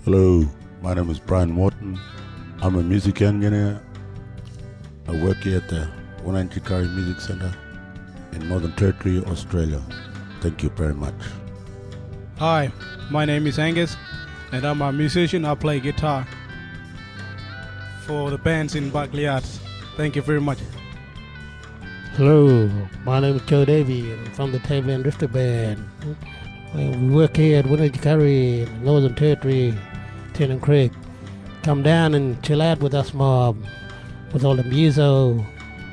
Hello, my name is Brian Morton. I'm a music engineer. I work here at the Wananchikari Music Center in Northern Territory, Australia. Thank you very much. Hi, my name is Angus, and I'm a musician. I play guitar for the bands in Berkeley Arts. Thank you very much. Hello, my name is Joe Davey. I'm from the Table and Drifter Band. We work here at Wananchikari, Northern Territory, Tennant Creek. Come down and chill out with us, mob, with all the muso.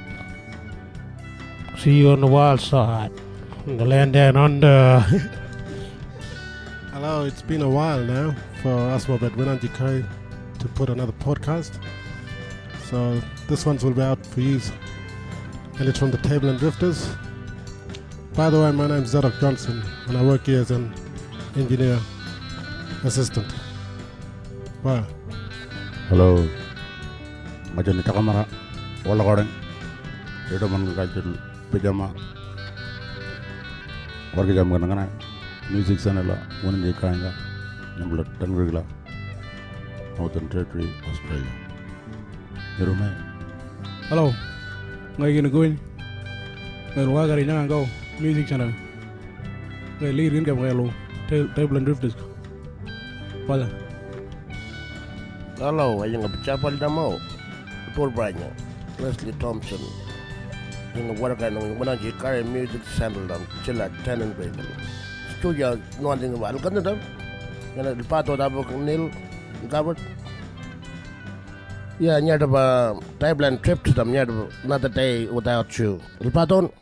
See you on the wild side, in the land down under. Hello, it's been a while now for us mob at Wananchikari to put another podcast. So this one's will be out for you. And it's from the Table and Drifters. By the way, my name's Zadok Johnson, and I work here as an engineer assistant. Bye. Hello. Macam ni takamara. Wala koreng. Ito man kajul pijama. Warga jam kana music sana la. Wananchikari nga. Nyambla Tangri la. Northern Territory, Australia. Hirumai. Hello. Ngay gina going. Ngay luwa gari nang go. Music channel. Ngay lead gin kam ngay lo. Table and Drifters. Wala. Hello, ayang kapachapal na mo. Paul Bryan, Leslie Thompson. Yung warga ng Wananchikari Music Center ng Chila Tennant Creek. Studio nuanting wal kan na. Yan pato dabo kang Neil Gabert. Yeah, near the Thailand trip to them, near another day without you. El Paton.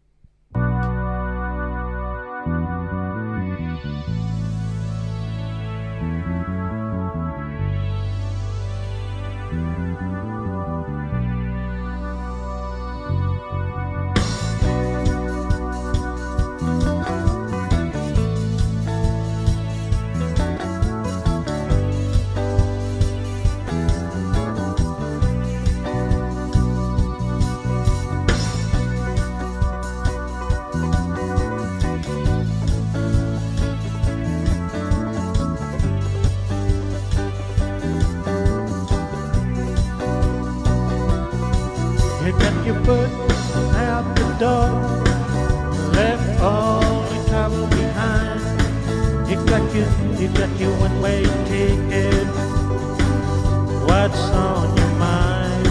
You got your foot out the door, left all the trouble behind. You got your one-way ticket. What's on your mind?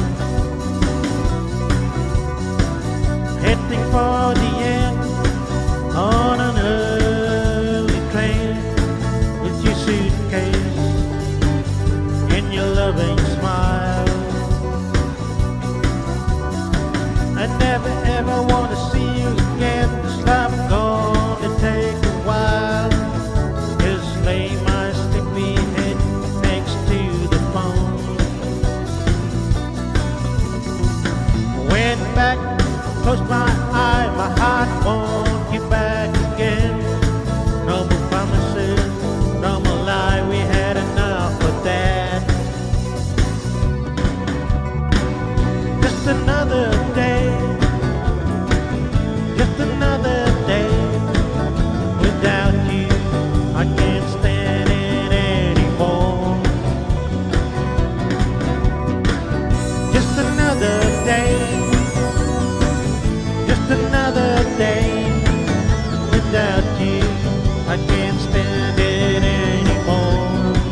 Heading for the end on an early train with your suitcase and your loving smile. I never ever want to see you again. This life gonna take a while. Just lay my sleepy head next to the phone. Went back, closed my eye, my heart won't get back again. No more promises, no more lie, we had enough of that. Just another day. Just another day without you. I can't stand it anymore. Just another day. Just another day without you. I can't stand it anymore.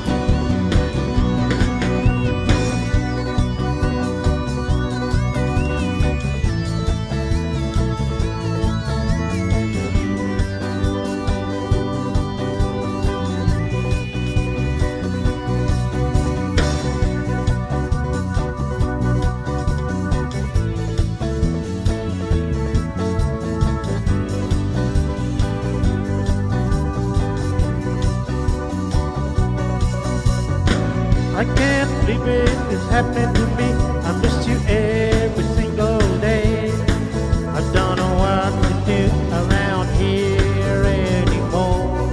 I can't believe it is happening to me. I miss you every single day. I don't know what to do around here anymore.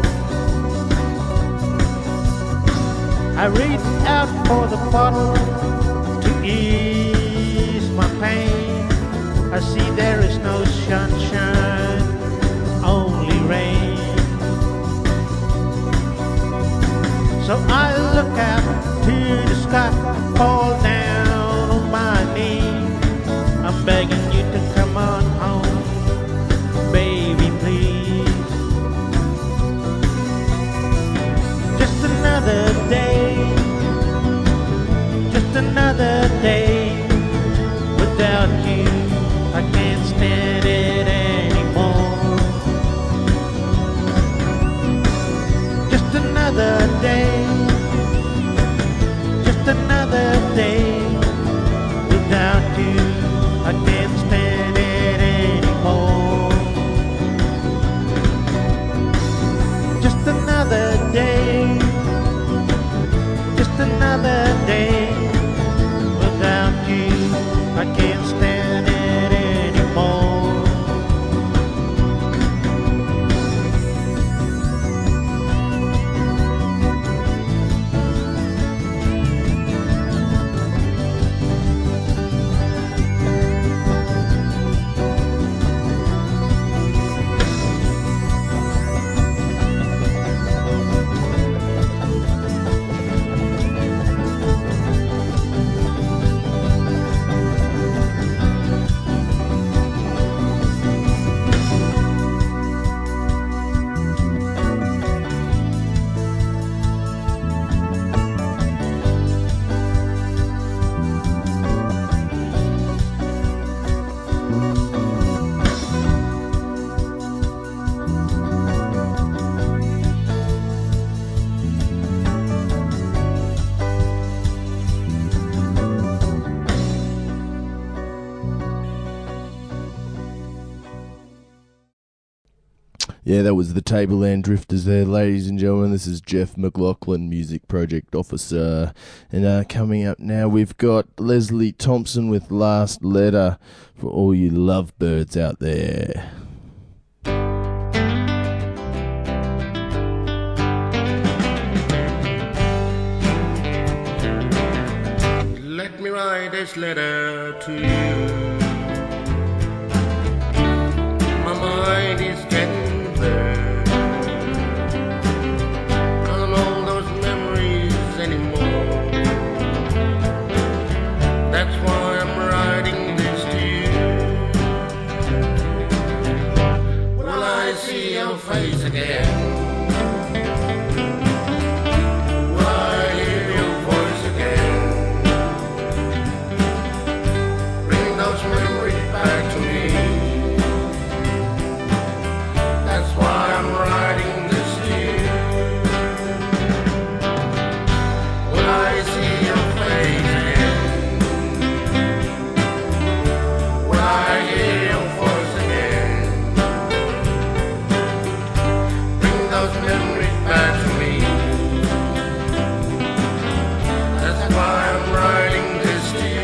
I reach out for the bottle to ease my pain. I see there is no sunshine, only rain. So I look out to the sky, fall down on my knees. I'm begging you to come on home, baby, please. Just another day, just another day. Without you, I can't stand it anymore. Just another day, just another day. Without you, I can't stand it anymore. Just another day, just another day. Without you, I can't stand it anymore. Yeah, that was the Tableland Drifters there, ladies and gentlemen. This is Jeff McLaughlin, Music Project Officer. And coming up now, we've got Leslie Thompson with Last Letter for all you lovebirds out there. Let me write this letter to you. My mind is getting blurred. Can't hold those memories anymore. That's why I'm writing this to you. Will I see your face again? Will I hear your voice again? Bring those memories back to me. That's why I'm writing this to you. Will I see your face again? Will I hear your voice again? Bring those memories back to me. That's why I'm writing this to you.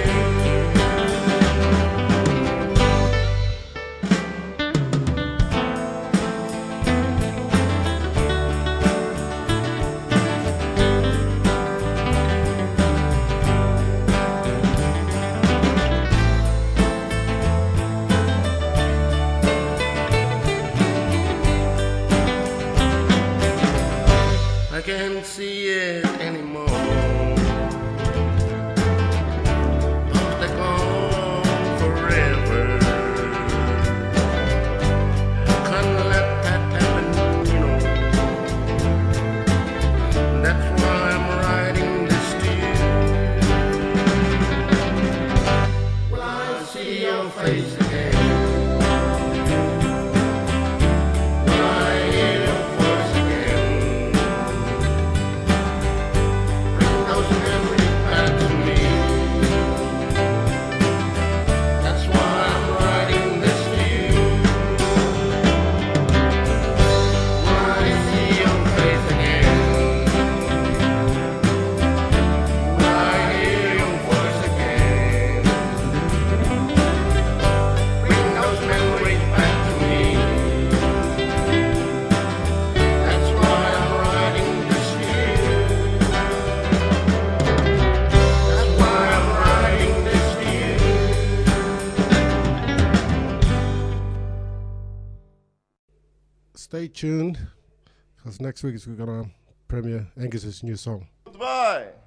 I can't see it anymore. Hope they're gone forever. Can't let that happen, you know. That's why I'm writing this to you. Will I see your face again? Will I hear your voice again? Bring those memories back to me. That's why I'm writing this to you. Will I see your face again? Will I hear your voice again? Bring those memories back to me. That's why I'm writing this to you. That's why I'm writing this to you. Stay tuned, because next week we're going to premiere Angus's new song. Goodbye.